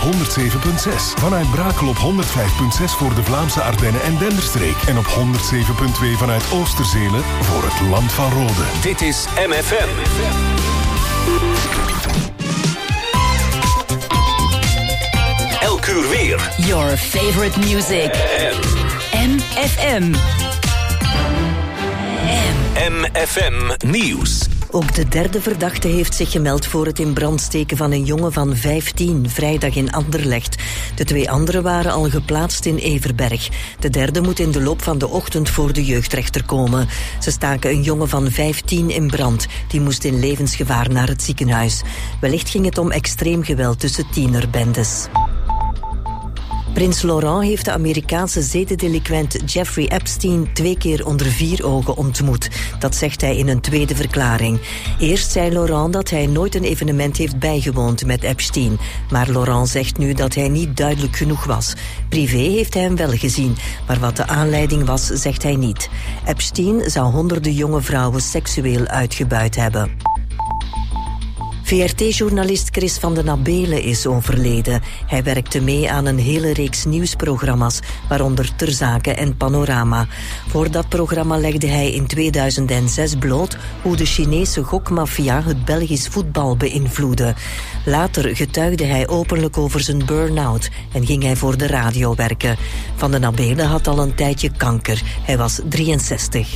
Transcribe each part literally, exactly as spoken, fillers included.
honderd zeven komma zes. Vanuit Brakel op honderd vijf komma zes voor de Vlaamse Ardennen en Denderstreek. En op honderd zeven komma twee vanuit Oosterzele voor het Land van Rode. Dit is M F M. Elk uur weer. Your favorite music. M F M. M F M Nieuws. Ook de derde verdachte heeft zich gemeld voor het in brand steken van een jongen van vijftien, vrijdag in Anderlecht. De twee anderen waren al geplaatst in Everberg. De derde moet in de loop van de ochtend voor de jeugdrechter komen. Ze staken een jongen van vijftien in brand. Die moest in levensgevaar naar het ziekenhuis. Wellicht ging het om extreem geweld tussen tienerbendes. Prins Laurent heeft de Amerikaanse zedendelinquent Jeffrey Epstein twee keer onder vier ogen ontmoet. Dat zegt hij in een tweede verklaring. Eerst zei Laurent dat hij nooit een evenement heeft bijgewoond met Epstein. Maar Laurent zegt nu dat hij niet duidelijk genoeg was. Privé heeft hij hem wel gezien, maar wat de aanleiding was, zegt hij niet. Epstein zou honderden jonge vrouwen seksueel uitgebuit hebben. V R T-journalist Chris van den Abelen is overleden. Hij werkte mee aan een hele reeks nieuwsprogramma's, waaronder Ter Zake en Panorama. Voor dat programma legde hij in tweeduizend zes bloot hoe de Chinese gokmafia het Belgisch voetbal beïnvloedde. Later getuigde hij openlijk over zijn burn-out en ging hij voor de radio werken. Van den Abelen had al een tijdje kanker. Hij was drieënzestig.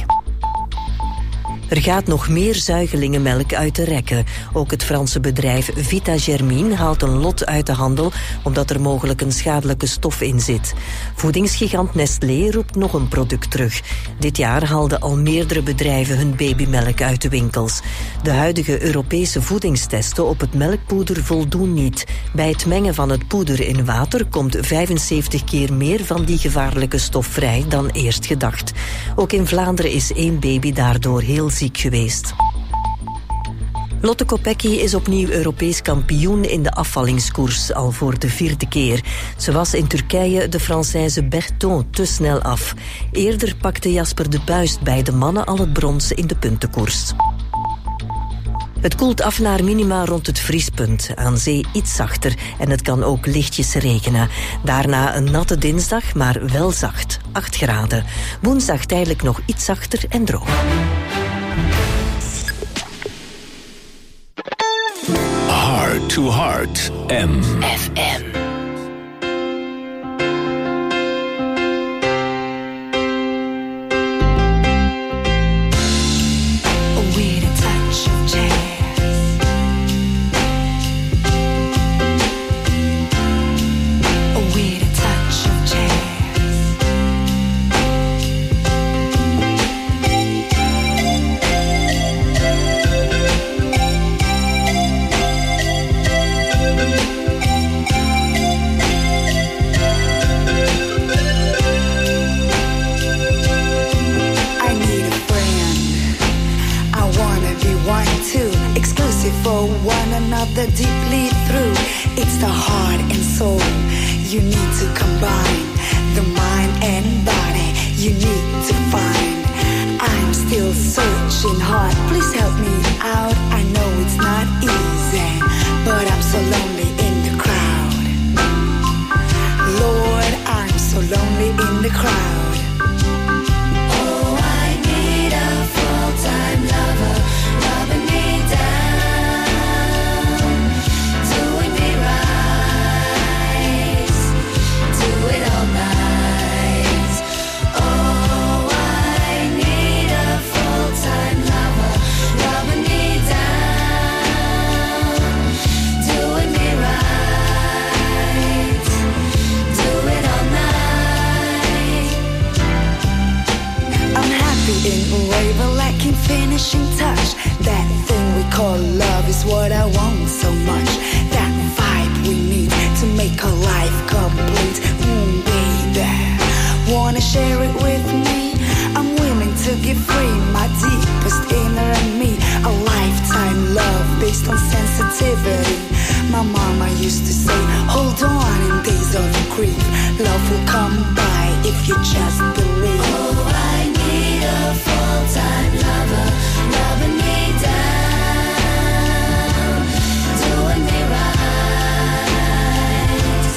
Er gaat nog meer zuigelingenmelk uit de rekken. Ook het Franse bedrijf Vita Germine haalt een lot uit de handel omdat er mogelijk een schadelijke stof in zit. Voedingsgigant Nestlé roept nog een product terug. Dit jaar haalden al meerdere bedrijven hun babymelk uit de winkels. De huidige Europese voedingstesten op het melkpoeder voldoen niet. Bij het mengen van het poeder in water komt vijfenzeventig keer meer van die gevaarlijke stof vrij dan eerst gedacht. Ook in Vlaanderen is één baby daardoor heel ziek geweest. Lotte Kopecky is opnieuw Europees kampioen in de afvallingskoers, al voor de vierde keer. Ze was in Turkije de Française Berton te snel af. Eerder pakte Jasper de Buist bij de mannen al het brons in de puntenkoers. Het koelt af naar minima rond het vriespunt. Aan zee iets zachter en het kan ook lichtjes regenen. Daarna een natte dinsdag, maar wel zacht. acht graden. Woensdag tijdelijk nog iets zachter en droog. Heart to Heart. M F M. Deeply through, it's the heart and soul. You need to combine the mind and body. You need to find. I'm still searching hard. Please help me out. I know it's not easy, but I'm so lonely in the crowd. Lord, I'm so lonely in the crowd. Oh, I need a full-time lover, loving me down. In a way, but lacking finishing touch. That thing we call love is what I want so much. That vibe we need to make our life complete. Mm, baby, wanna share it with me? I'm willing to give free my deepest inner and me. A lifetime love based on sensitivity. My mama used to say, hold on in days of grief. Love will come by if you just believe. Oh, I need a full-time lover, loving me down, doing me right,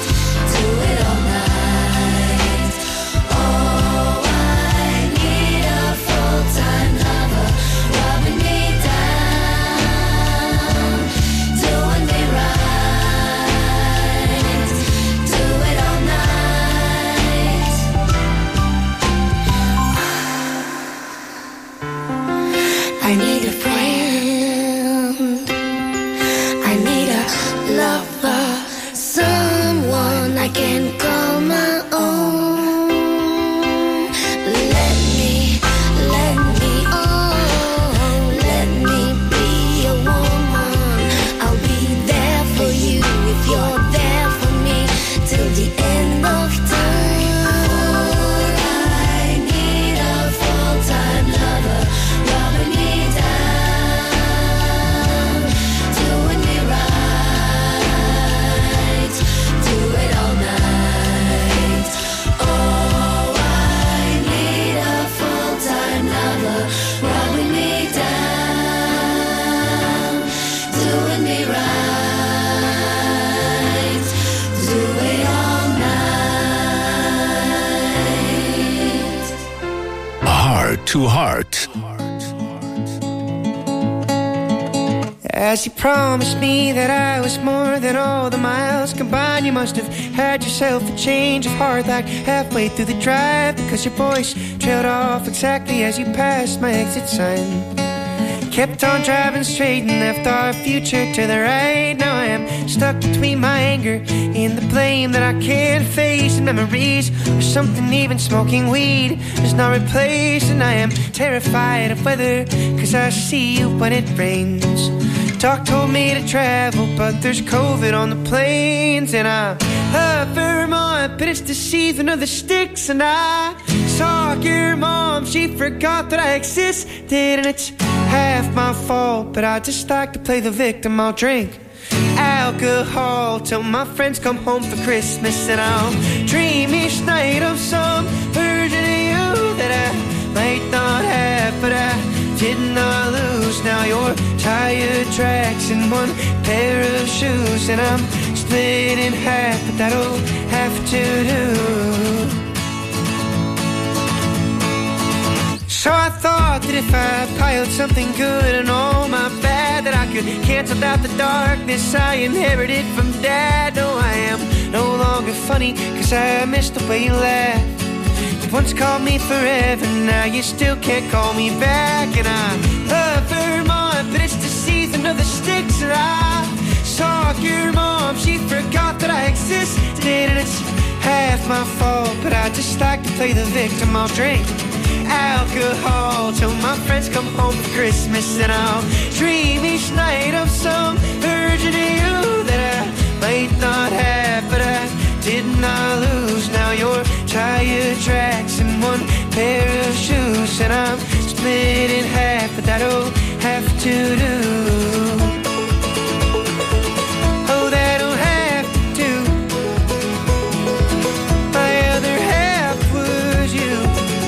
I can call my own. Let me, let me, oh, let me be your woman. I'll be there for you if you're there for me till the end of time. I need a full-time lover, rubbing me down, doing me right, do it all night. Oh, I need a full-time lover, rubbing me down, doing me right, do it all night. Heart to Heart. As you promised me that I was more than all the miles combined, you must have had yourself a change of heart like halfway through the drive, because your voice trailed off exactly as you passed my exit sign. Kept on driving straight and left our future to the right. Now I am stuck between my anger and the blame that I can't face, and memories or something even smoking weed does not replace. And I am terrified of weather, cause I see you when it rains. Doc told me to travel, but there's COVID on the planes. And I love Vermont, but it's the season of the sticks. And I saw your mom, she forgot that I existed. And it's half my fault, but I just like to play the victim. I'll drink alcohol till my friends come home for Christmas. And I'll dream each night of some version of you that I might not have, but I did not lose. Now your tire tracks in one pair of shoes, and I'm split in half, but that'll have to do. So I thought that if I piled something good and all my bad, that I could cancel out the darkness I inherited from Dad. No, I am no longer funny, cause I miss the way you laugh. You once called me forever, now you still can't call me back. And I love Vermont, but it's the season of the sticks. And I saw your mom, she forgot that I existed. And it's half my fault, but I just like to play the victim. I'll drink alcohol till my friends come home for Christmas. And I'll dream each night of some version of you that I might not have, but I did not lose. Now your tire tracks in one pair of shoes, and I'm split in half, but that'll have to do. Oh, that'll have to do. My other half was you.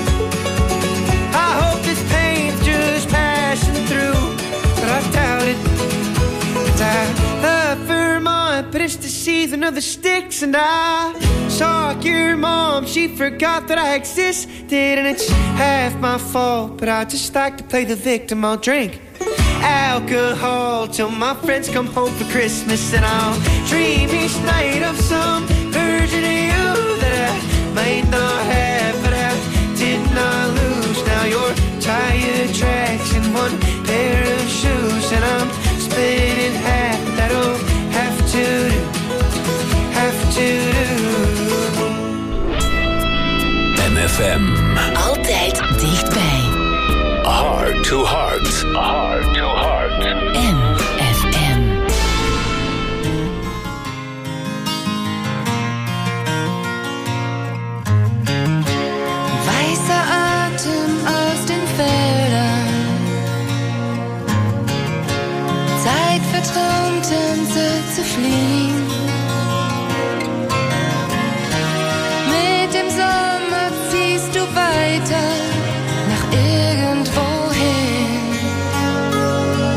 I hope this pain's just passing through, but I doubt it. 'Cause I love Vermont, but it's the season of the sticks. And I saw your mom, she forgot that I existed. And it's half my fault, but I just like to play the victim. I'll drink alcohol till my friends come home for Christmas. And I'll dream each night of some version of you that I might not have, but I did not lose. Now your tire tracks in one pair of shoes, and I'm split in half. That'll have to do, have to do. M F M. Altijd dichtbij. Heart to Heart. Heart to Heart. M F M. Weißer Atem aus den Feldern, Zeit für Traumtänze zu fliehen. Mit dem Sommer ziehst du weiter nach irgendwohin.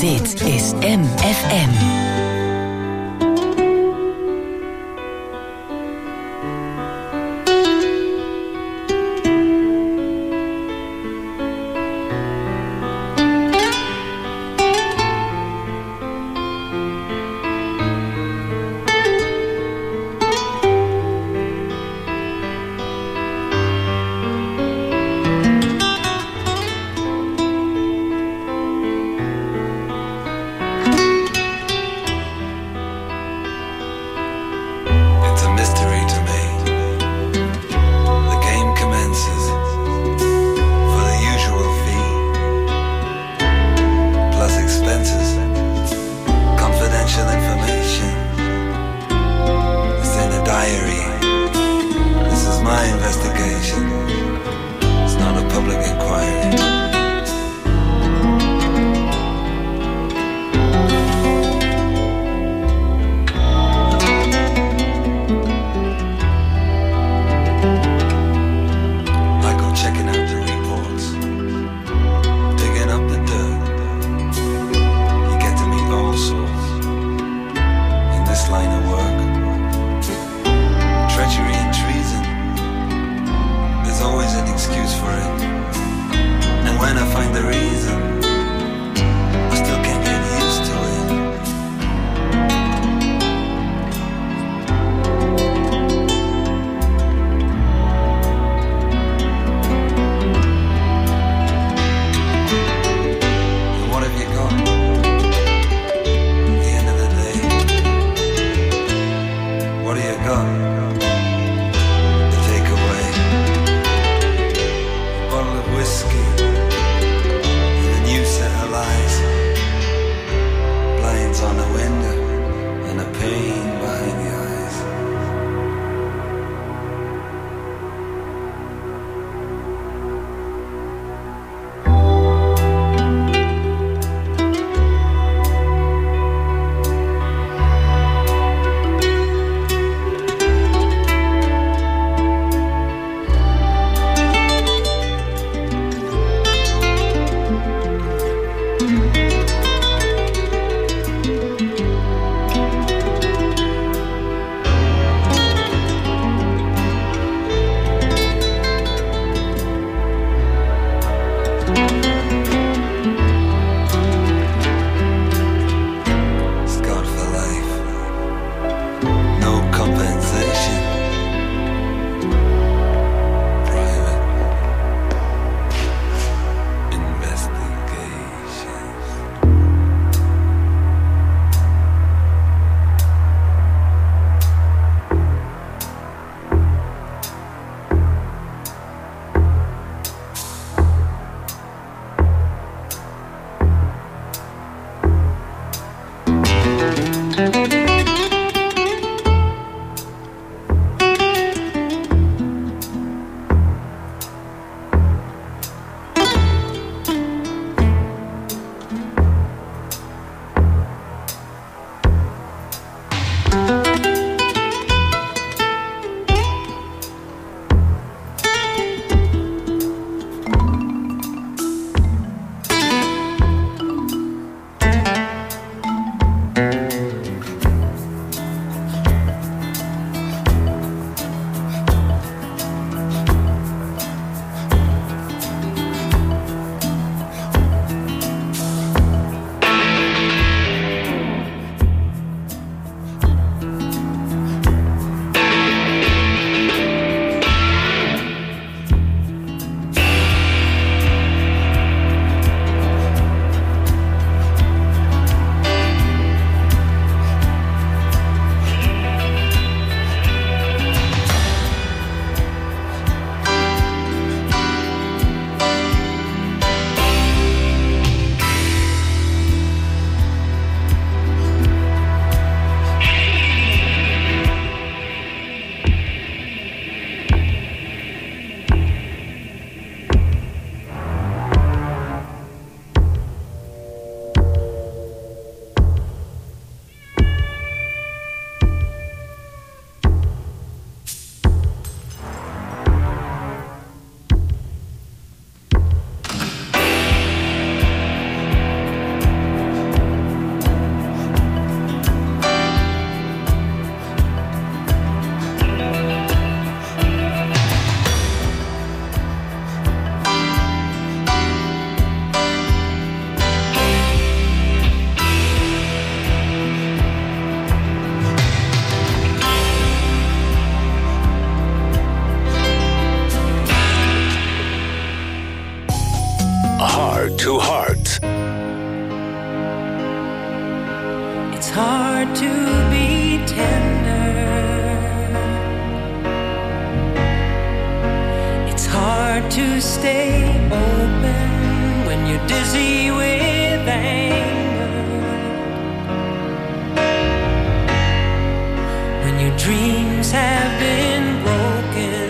Dit is M F M. Heart to Heart. It's hard to be tender. It's hard to stay open when you're dizzy with anger. When your dreams have been broken.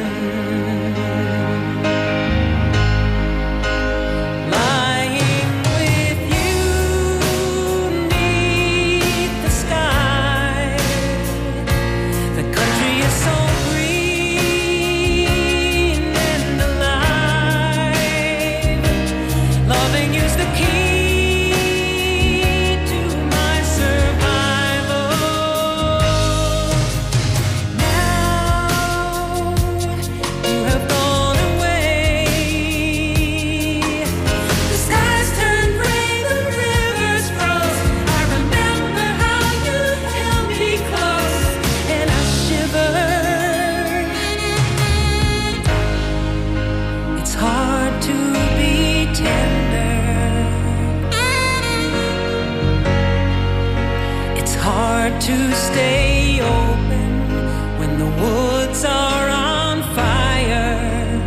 To stay open when the woods are on fire,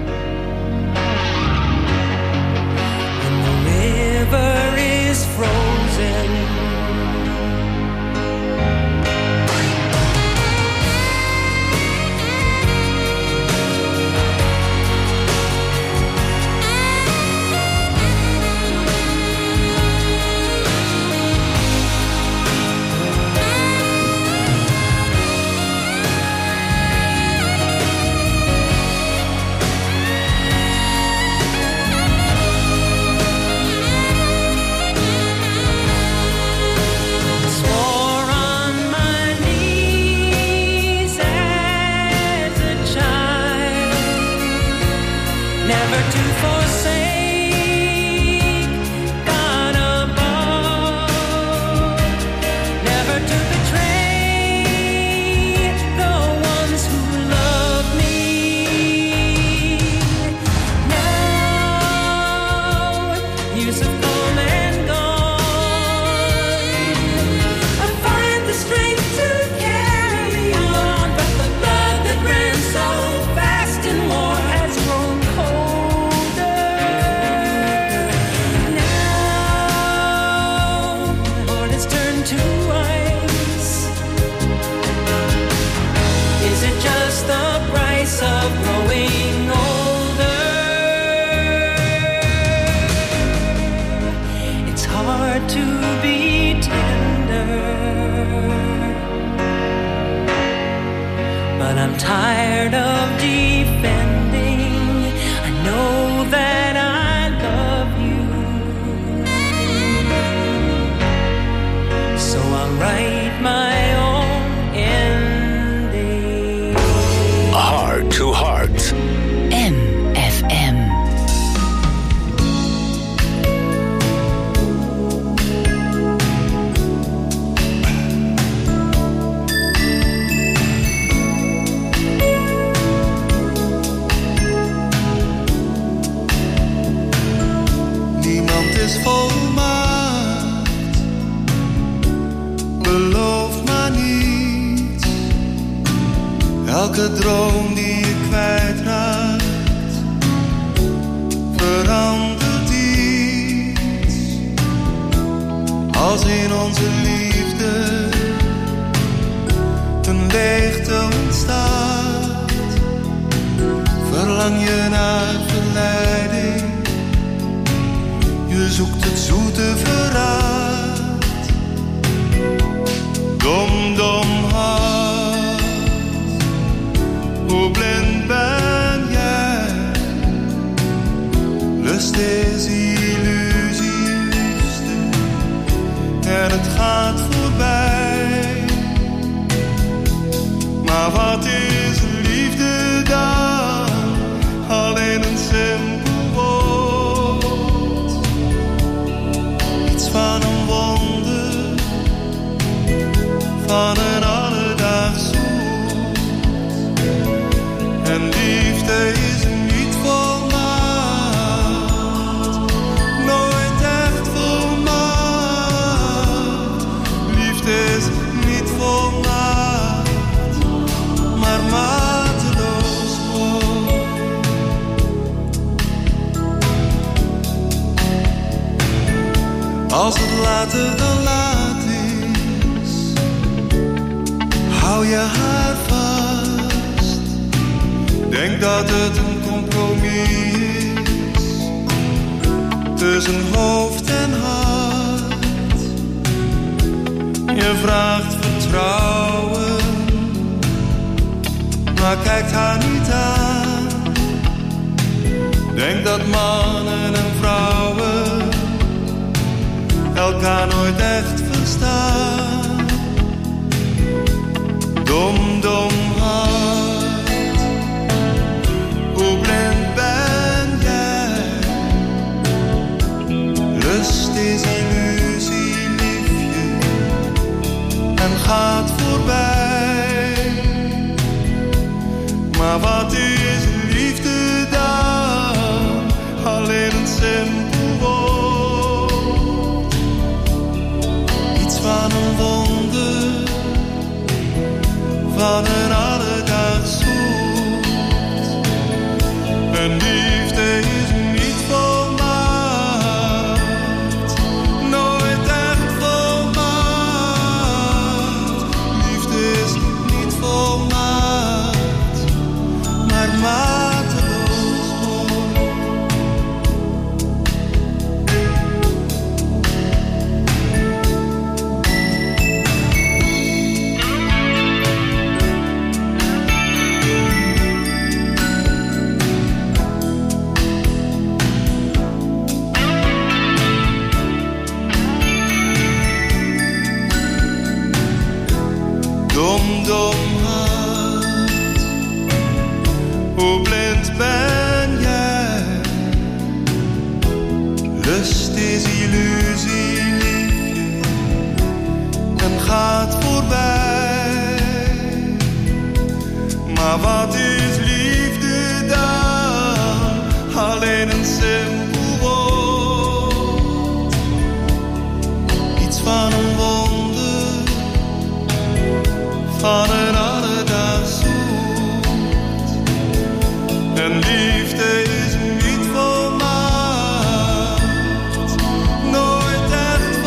when the river is frozen. Tired of defending, I know that I love you, so I'll write my own ending. Heart to Heart. M F M. Is volmaakt, beloof maar niet. Elke droom die je kwijtraakt, verandert iets. Als in onze liefde een leegte ontstaat, verlang je naar verleiding. Je zoekt het zoete verraad. Dom, dom hart, hoe blind ben jij? Lust is illusie, en het gaat voorbij. Maar wat is liefde dan? Alleen een simpel woord. Als het later dan laat is, hou je haar vast. Denk dat het een compromis is tussen hoofd en hart. Je vraagt vertrouwen, maar kijkt haar niet aan. Denk dat mannen en vrouwen elkaar nooit echt verstaan. Dom, dom hart, hoe blind ben jij? Rust is illusie, liefje, en gaat voorbij. Maar wat is liefde dan? Alleen een simpel woord. Iets van een wonder, van een alledaags soort. Een liefde is niet volmaakt, nooit echt volmaakt. Liefde is niet volmaakt, maar mateloos mooi. Dom, dom hart, hoe blind ben jij? Rust is illusie, liefje, en gaat voorbij. Maar wat is liefde dan? Alleen een simpel woord. Iets van een wonder, van een alledaags soort. En liefde is niet volmaakt, nooit echt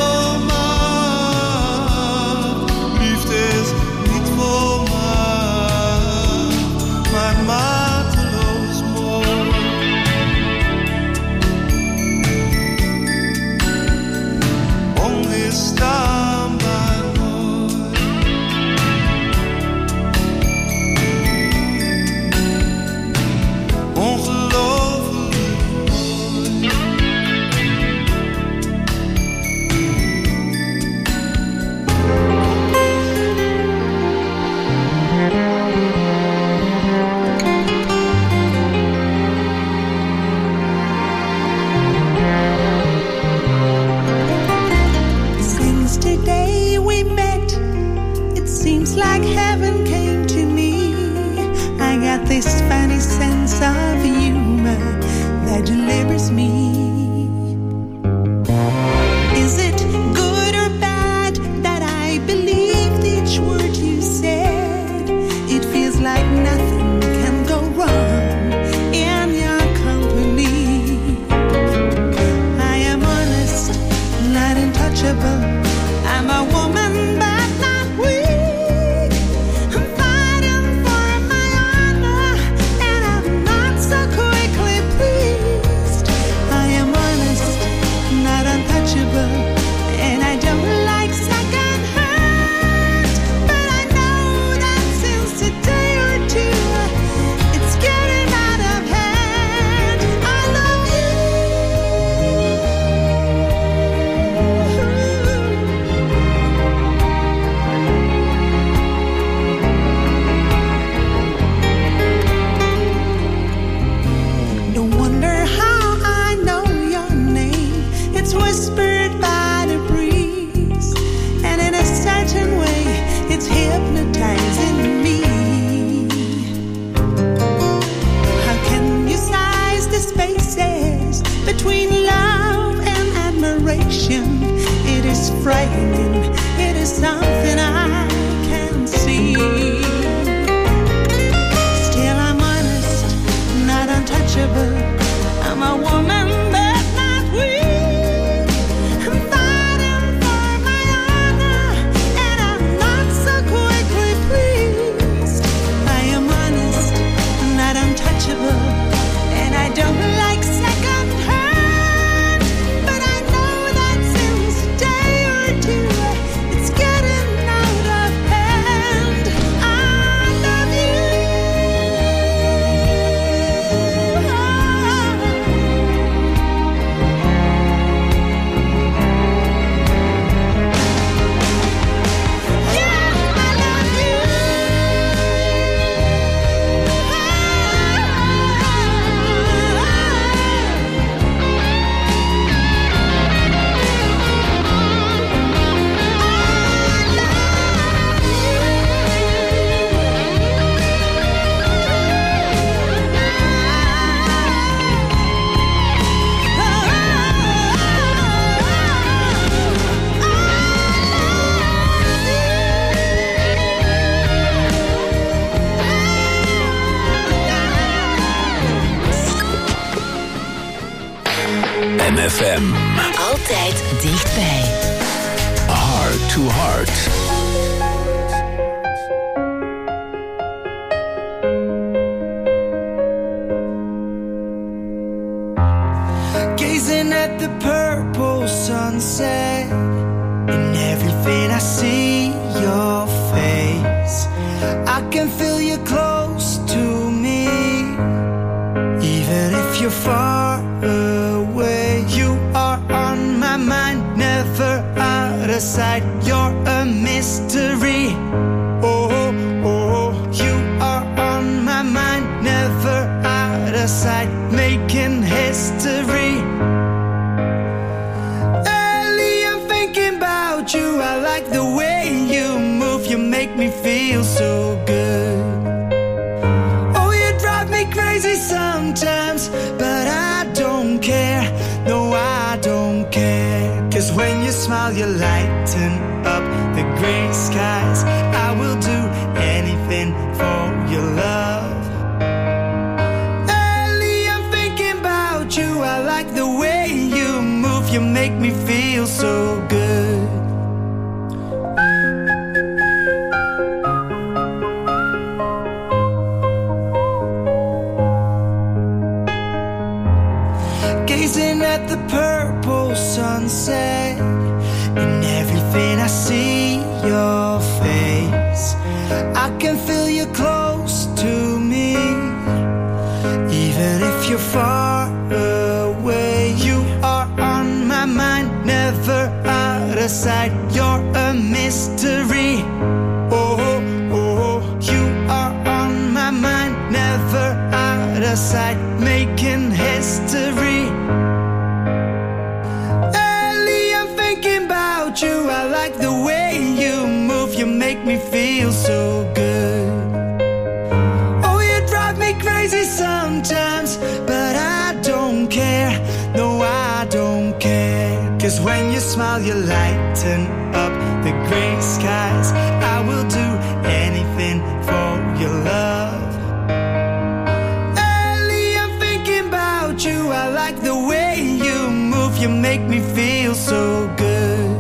volmaakt. Liefde is niet volmaakt, maar mateloos mooi. Onweerstaanbaar mooi. Ongelooflijk mooi. Since today we met, it seems like heaven came to me. I got this funny sense of humor that delivers me. Is it good or bad that I believed each word you said? It feels like nothing can go wrong in your company. I am honest, not untouchable. I'm a woman, but not weak. I'm fighting for my honor, and I'm not so quickly pleased. I am honest, not untouchable, and I don't like second hurt. But I know that since a day or two, it's getting out of hand. I love you. No wonder how I know your name. It's whispered by the breeze, and in a certain way, it's hypnotizing me. How can you size the spaces between love and admiration? It is frightening. It is something I can't see. Still, I'm honest, not untouchable. I'm a woman, but not weak. I'm fine. F M. Altijd dichtbij. Heart to Heart. Gazing at the purple sunset, in everything I see your face. I can feel you close to me, even if you're far away. You are on my mind, never out of sight. You're a mystery. Oh, oh, you are on my mind, never out of sight, making history. Early, I'm thinking about you. I like the way you move. You make me feel so good. Oh, you drive me crazy sometimes, but I don't care. No, I don't care. 'Cause when you smile, you lighten up the gray skies. I will do anything for your love. Early, I'm thinking about you. I like the way you move. You make me feel so good. Gazing at the purple sunset, in everything I see your face. I can feel you close to me, even if you're far away. You are on my mind, never out of sight. You're a mystery. Oh, oh, you are on my mind, never out of sight, making history. Early, I'm thinking about you. I like the way you move. You make me feel so good. Oh, you drive me crazy sometimes, but I don't care. No, I don't care. 'Cause when you smile, you lighten up the gray skies. I will do anything for your love. Early, I'm thinking about you. I like the way you move. You make me feel so good.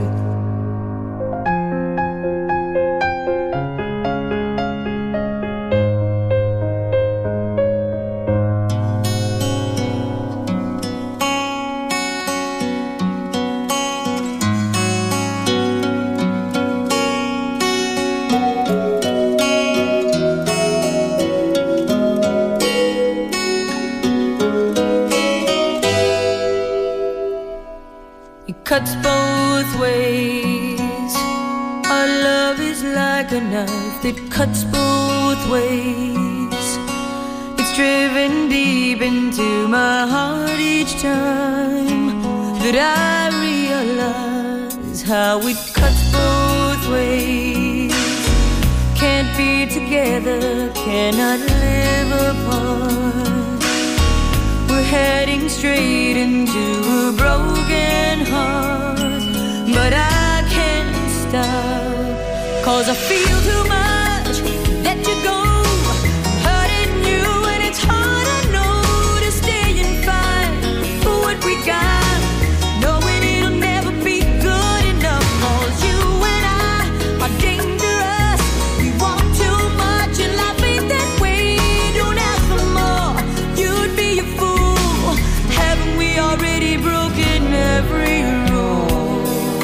Cuts both ways. Our love is like a knife that cuts both ways. It's driven deep into my heart each time that I realize how it cuts both ways. Can't be together, cannot live apart. We're heading straight into a broken heart, but I can't stop, 'cause I feel too much, let you go, hurting you, and it's hard, I know, to stay and fight for what we got, knowing it'll never be good enough. 'Cause you and I are dangerous, we want too much, and life ain't that way. Don't ask for more, you'd be a fool. Haven't we already broken every rule?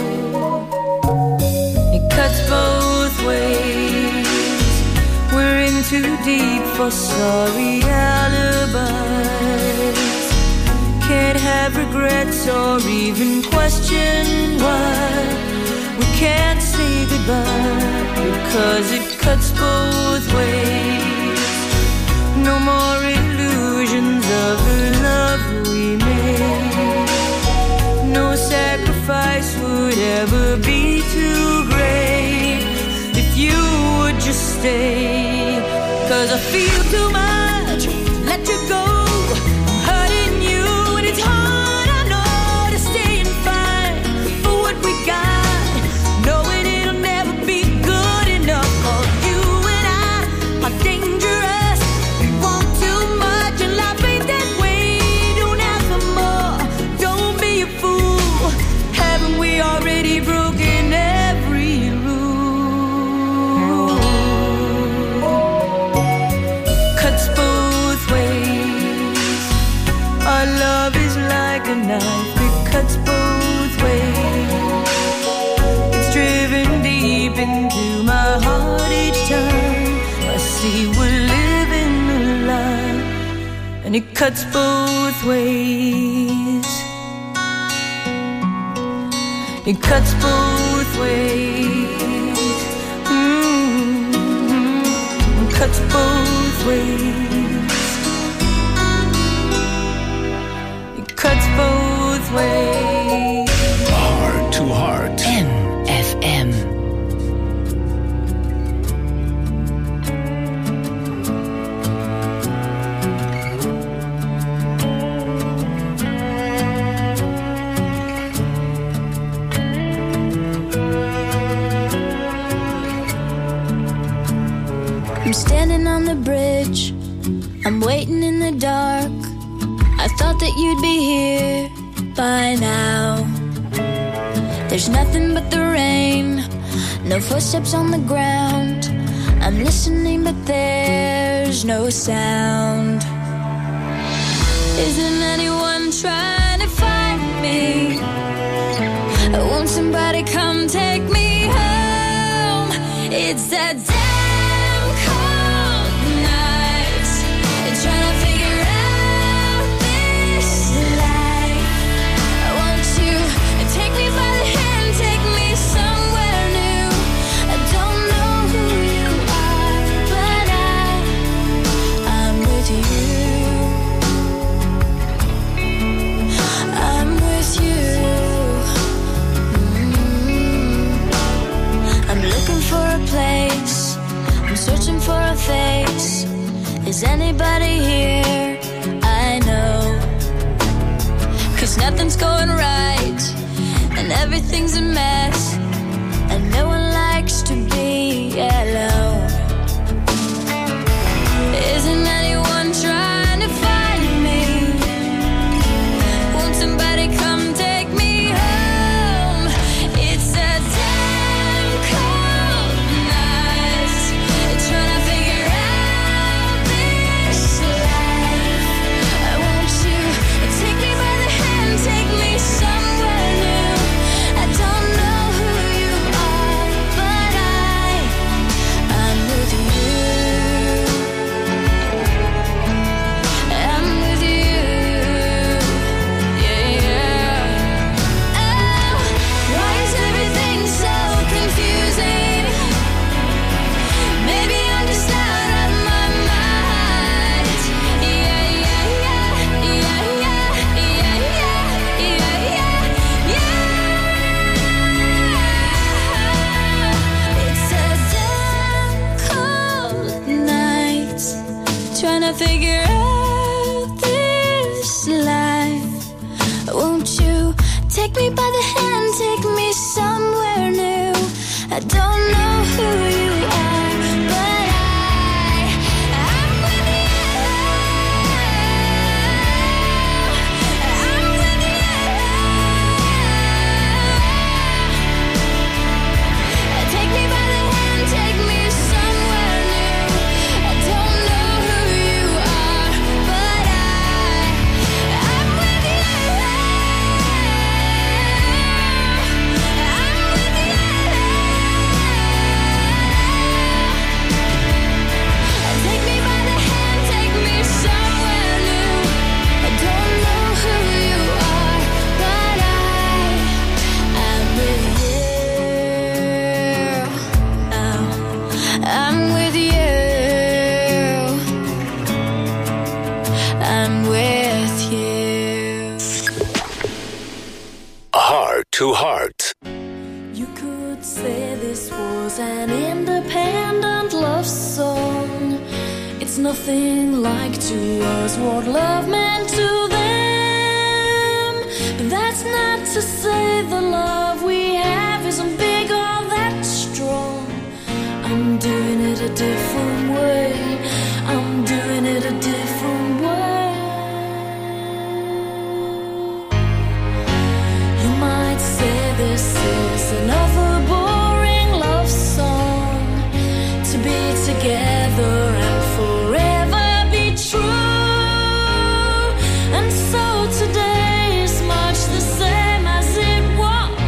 It cuts both ways. We're in too deep for sorry alibis. Can't have regrets or even question why we can't say goodbye, because it cuts both ways. No more illusions of the love we made. No sacrifice would ever be too great if you would just stay. 'Cause I feel too much, let you go, hurting you, and it's hard, I know, to stay and fight for what we got, knowing it'll never be good enough. 'Cause you and I are dangerous, we want too much, and life ain't that way. Don't ask for more, don't be a fool. it cuts both ways. It cuts both ways. Mm-hmm. It cuts both ways. It cuts both ways. Heart to Heart. M F M. I'm standing on the bridge, I'm waiting in the dark. I thought that you'd be here by now. There's nothing but the rain, no footsteps on the ground. I'm listening but there's no sound. Isn't anyone trying to find me? Won't somebody come take me home? It's that damn cold night, trying to figure out this life. Won't you take me by the hand, take me somewhere new? I don't know who you are, but I, I'm with you. I'm with you. Mm-hmm. I'm looking for a place, I'm searching for a face. Is anybody here? I know. 'Cause nothing's going right, and everything's a mess, and no one likes to be alone. Isn't anyone trying to find me? Won't somebody come take me home? It's a damn cold night, trying to figure out this life. Won't you take me by the hand, take me somewhere new? I don't know who you are, but I, I'm with you. I'm with you. Yeah, yeah. Oh, why is everything so confusing? Maybe I'm just out of my mind. Yeah, yeah, yeah, yeah, yeah, yeah, yeah, yeah, yeah. It's a damn cold night, trying to figure out this life. Won't you take me by the hand, take me somewhere new? I don't know who you are, but I, I'm with you. I'm with you. Take me by the hand, take me somewhere new. I don't know who you are, but I, I'm with you. I'm with you. Take me by the hand, take me somewhere new. I don't know who you are, but I, I'm with you. Oh, I'm with you. I'm with you. Heart to Heart. You could say this was an independent love song. It's nothing like to us what love meant to them. But that's not to say the love we have isn't big or that strong. I'm doing it a different way. I'm doing it a different way. You might say this is another boring love song, to be together and forever be true. And so today is much the same as it was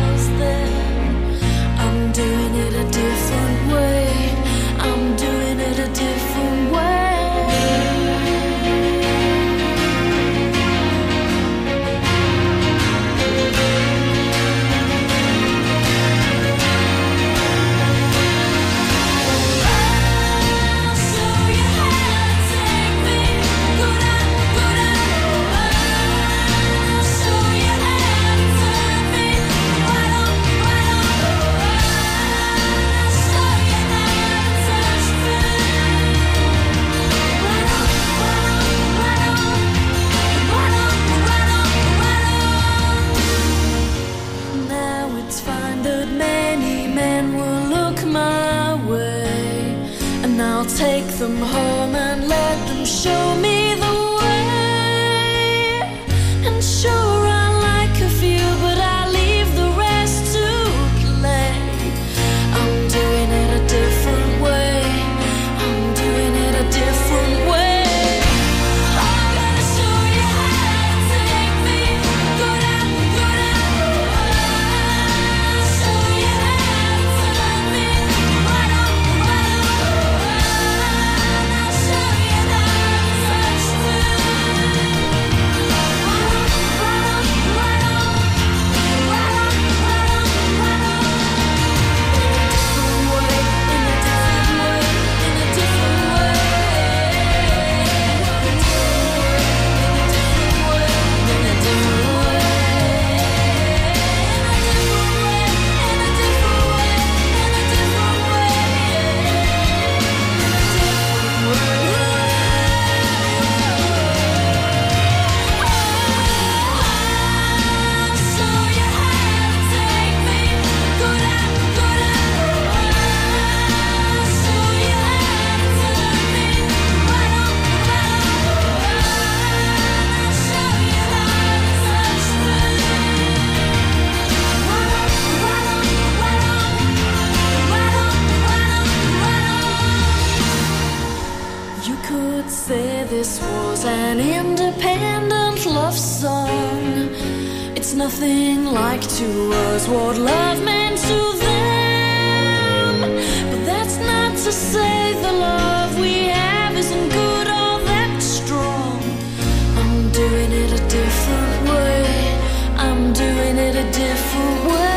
it's fine that many men will look my way, and I'll take them home and let them show me the way. And sure, I like a few, but I leave the rest to play. I'm doing it a different way. I'm doing it a different way. This was an independent love song. It's nothing like to us what love meant to them. But that's not to say the love we have isn't good or that strong. I'm doing it a different way. I'm doing it a different way.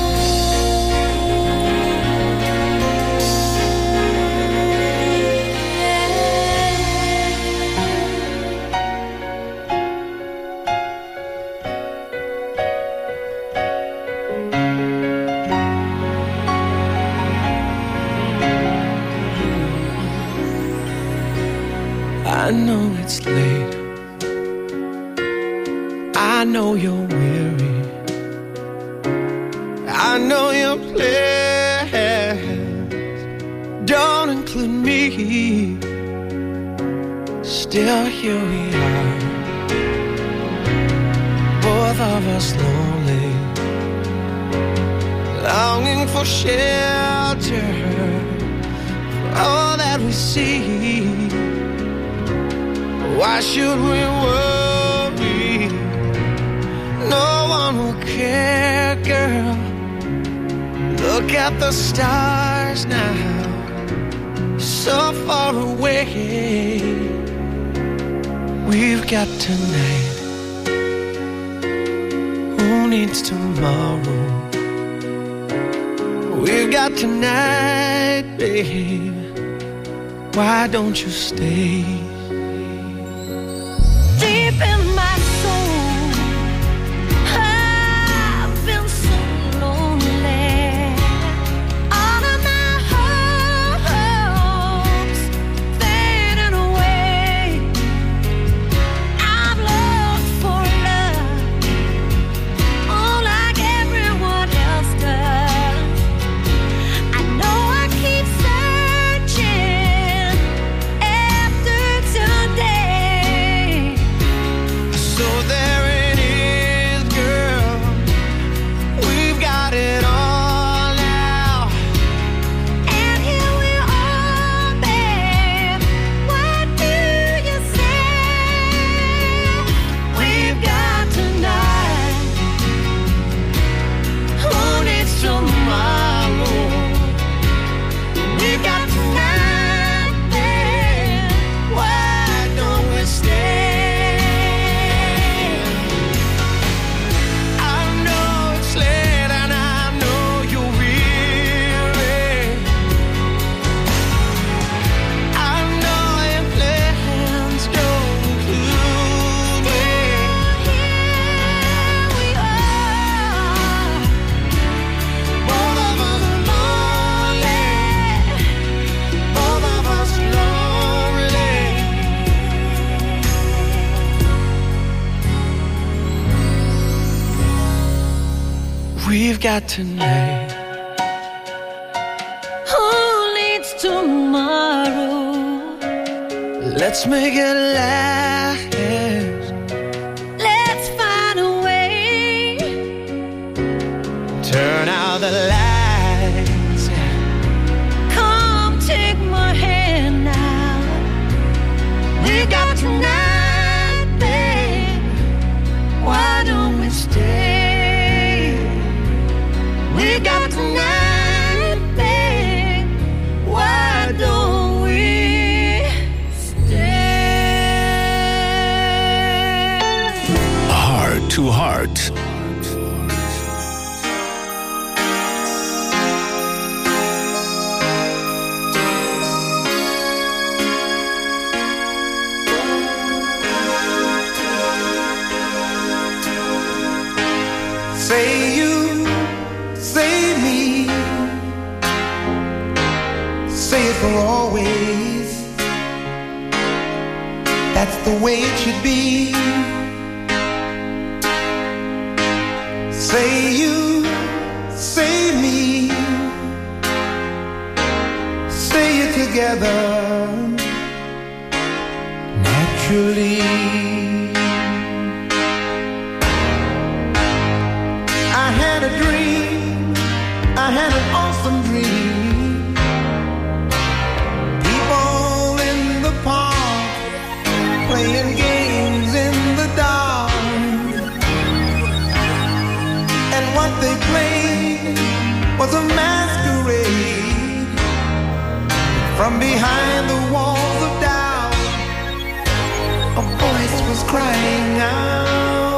I know it's late. I know you're weary. I know your plans don't include me. Still here we are, both of us lonely, longing for shelter, for all that we see. Why should we worry? No one will care, girl. Look at the stars now, so far away. We've got tonight. Who needs tomorrow? We've got tonight, babe. Why don't you stay? Deep in my soul, I've been so lonely. All of my hopes fading away. I've looked for love, oh, like everyone else does. I know I keep searching after we've got tonight. Who needs tomorrow? Let's make it last. Let's find a way. Turn out the lights. Come take my hand now. We got tonight, babe. Why don't we stay? We got tonight, babe. Why don't we stay? Heart to Heart. Say you, say me, say it for always. That's the way it should be. Say you, say me, say it together naturally. I had a dream, I had an awesome dream. People in the park playing games in the dark. And what they played was a masquerade. From behind the walls of doubt, a voice was crying out.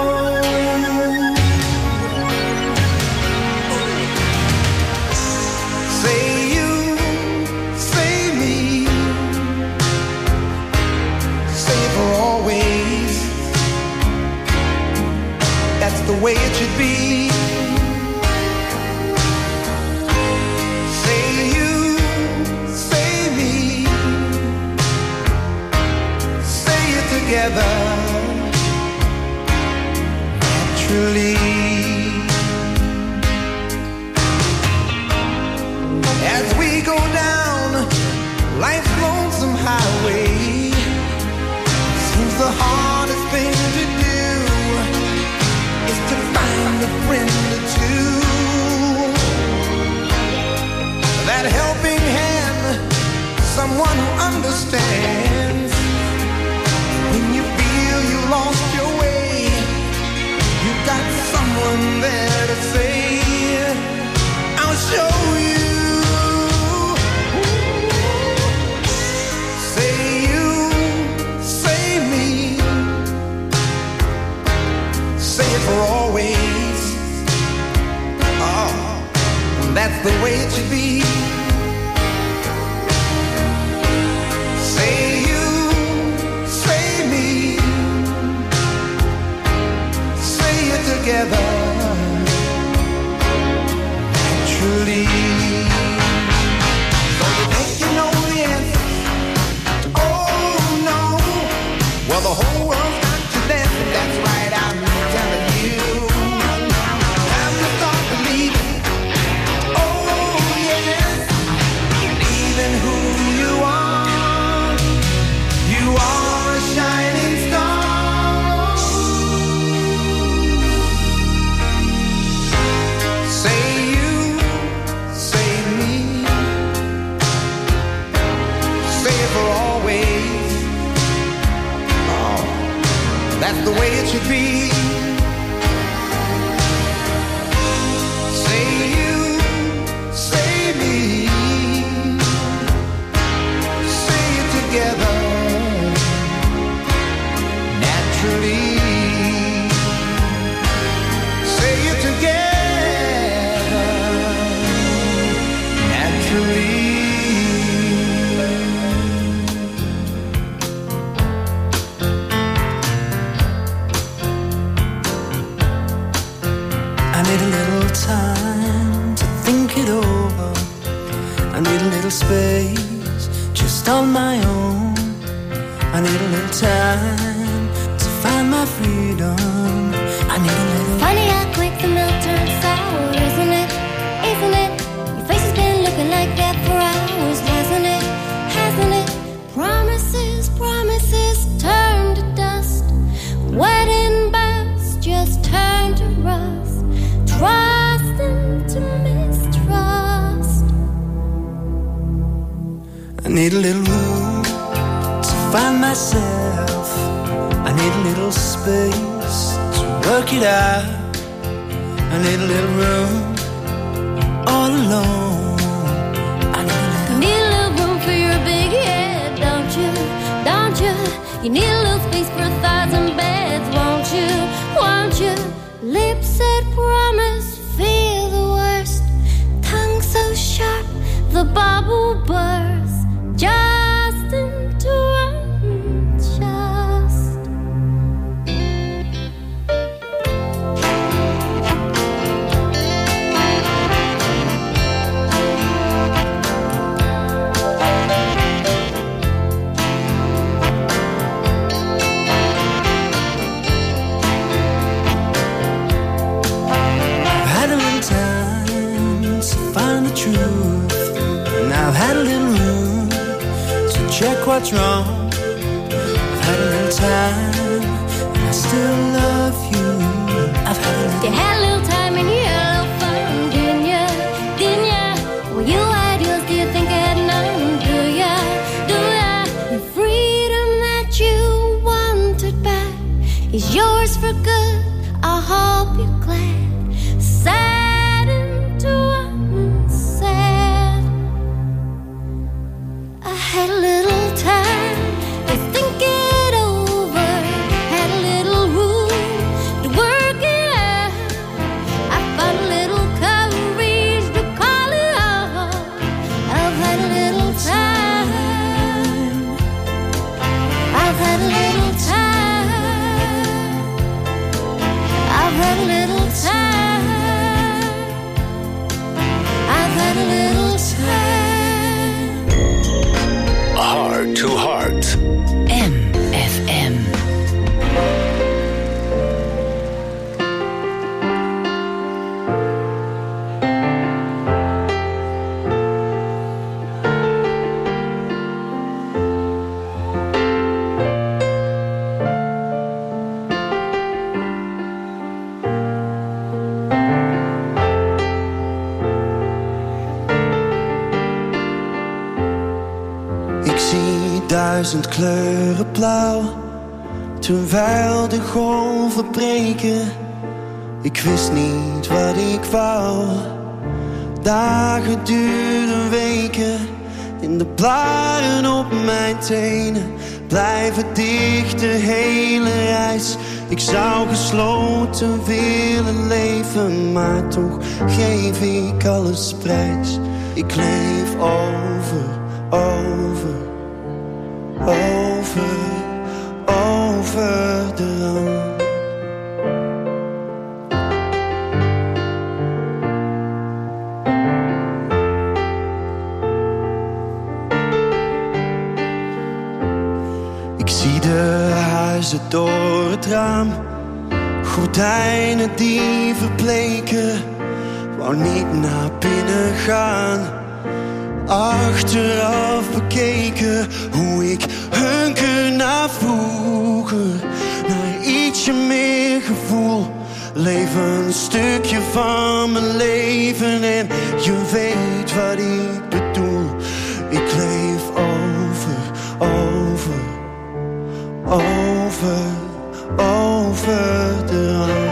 That's the way it should be. Say you, say me, say it together naturally. As we go down life's lonesome highway, seems the hardest thing to do is to find a friend or two. That helping hand, someone who understands. When you feel you lost your way, you got someone there to say, I'll show you. Say you, say me, say it for always. Oh, that's the way it should be. Say you, say me, say it together naturally. So you think you know the answer? Oh no. Well, the whole world's got to dance, and that's right, I'm telling you. Time to start believing. Oh yes, believe in who you are. You are a shining star. Say you, say me, say it for always. Oh, that's the way it should be. Say you, say me, say it together naturally. Say it together naturally. I need a little time to think it over. I need a little space just on my own. I need a little time to find my freedom. I need a little. Funny how quick the milk turns sour, isn't I need a little room to find myself. I need a little space to work it out. I need a little room all alone. I need a little, need a little room for your big head, don't you? Don't you? You need a little space for a thousand beds, won't you? Won't you? Lips that promise feel the worst. Tongue so sharp, the bubble bursts. Just into unjust. I've had a little time to find the truth, and I've had a little room to check what's wrong. I've had a little time, and I still love you. I've had a little. You had a little time and you had a little fun, didn't ya? Didn't ya? Well, you had yours, do you think I had none? Do ya? Do ya? The freedom that you wanted back is yours for good. I hope you're glad. Sad into unsaid. I had a little time to think it over. Had a little room to work it out. I found a little courage to call it out. I've had a little time. I've had a little time. I've had a little time. I've had a little time. Heart to Heart. M F M. Ik zie duizend kleuren blauw, terwijl de golven breken. Ik wist niet wat ik wou. Dagen duren weken, in de blaren op mijn tenen blijven dicht de hele reis. Ik zou gesloten willen leven, maar toch geef ik alles prijs. Ik leef over, over, over, over de rand. Ik zie de huizen door het raam, gordijnen die verbleken. Wou niet naar binnen gaan, achteraf bekeken hoe ik hunker naar vroeger, naar ietsje meer gevoel. Leef een stukje van mijn leven en je weet wat ik bedoel. Ik leef over, over, over, over de rand.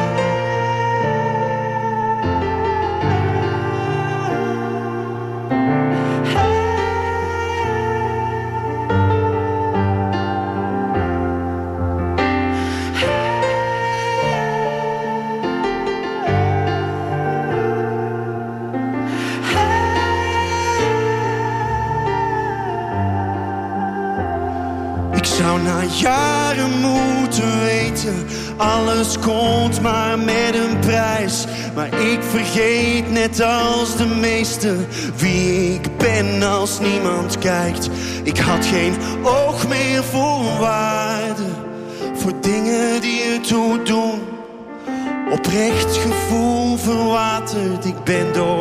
Na jaren moeten weten, alles komt maar met een prijs. Maar ik vergeet net als de meesten wie ik ben als niemand kijkt. Ik had geen oog meer voor waarde, voor dingen die ertoe doen. Oprecht gevoel verwaterd, ik ben door